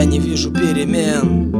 я не вижу перемен.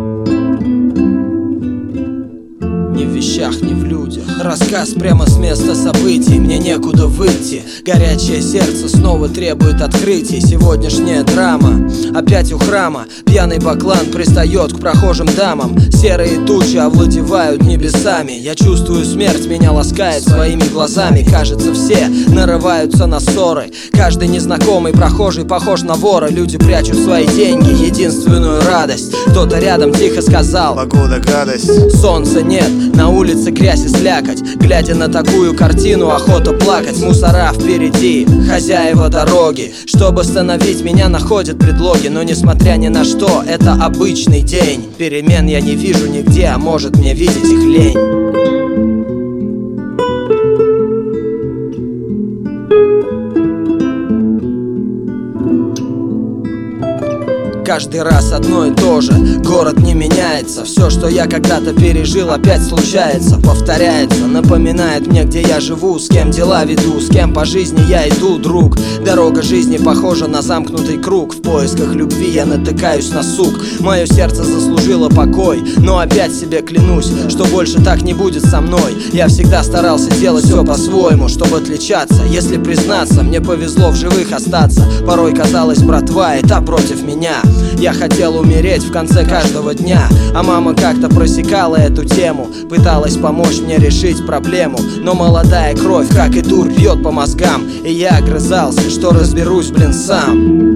Ни в вещах, ни в людях. Рассказ прямо с места событий, мне некуда выйти. Горячее сердце снова требует открытий. Сегодняшняя драма опять у храма. Пьяный баклан пристает к прохожим дамам. Серые тучи овладевают небесами. Я чувствую смерть, меня ласкает своими глазами. Кажется, все нарываются на ссоры. Каждый незнакомый прохожий похож на вора. Люди прячут свои деньги, единственную радость. Кто-то рядом тихо сказал: погода гадость. Солнца нет, на улице грязь и слякоть. Глядя на такую картину, охота плакать. Мусора впереди, хозяева дороги. Чтобы остановить меня, находят предлоги. Но несмотря ни на что, это обычный день. Перемен я не вижу нигде, а может мне видеть их лень. Каждый раз одно и то же, город не меняется. Все, что я когда-то пережил, опять случается. Повторяется, напоминает мне, где я живу, с кем дела веду, с кем по жизни я иду, друг. Дорога жизни похожа на замкнутый круг. В поисках любви я натыкаюсь на сук. Мое сердце заслужило покой, но опять себе клянусь, что больше так не будет со мной. Я всегда старался делать все по-своему, чтобы отличаться. Если признаться, мне повезло в живых остаться. Порой казалось, братва и та против меня. Я хотел умереть в конце каждого дня, а мама как-то просекала эту тему, пыталась помочь мне решить проблему. Но молодая кровь, как и дурь, бьет по мозгам, и я огрызался, что разберусь, блин, сам.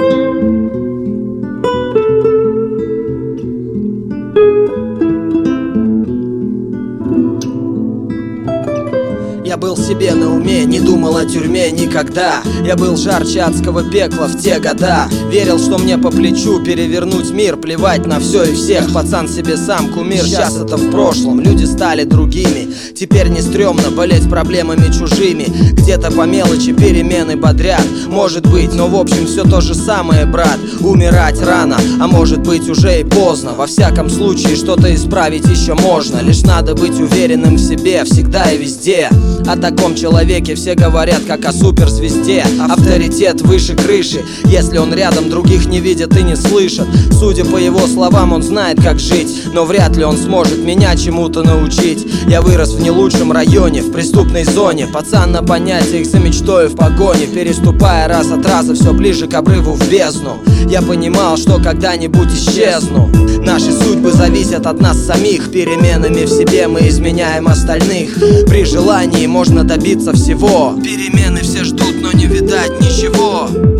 Я был себе на уме, не думал о тюрьме никогда. Я был жарче адского пекла в те года. Верил, что мне по плечу перевернуть мир. Плевать на все и всех, пацан себе сам кумир. Сейчас это в прошлом, люди стали другими. Теперь не стрёмно болеть проблемами чужими. Где-то по мелочи перемены бодрят. Может быть, но в общем все то же самое, брат. Умирать рано, а может быть уже и поздно. Во всяком случае что-то исправить еще можно. Лишь надо быть уверенным в себе всегда и везде. О таком человеке все говорят, как о суперзвезде. Авторитет выше крыши, если он рядом, других не видит и не слышит. Судя по его словам, он знает, как жить, но вряд ли он сможет меня чему-то научить. Я вырос в не лучшем районе, в преступной зоне. Пацан на понятиях за мечтой в погоне. Переступая раз от раза все ближе к обрыву в бездну. Я понимал, что когда-нибудь исчезну. Наши судьбы зависят от нас самих. Переменами в себе мы изменяем остальных. При желании можно добиться всего. Перемены все ждут, но не видать ничего.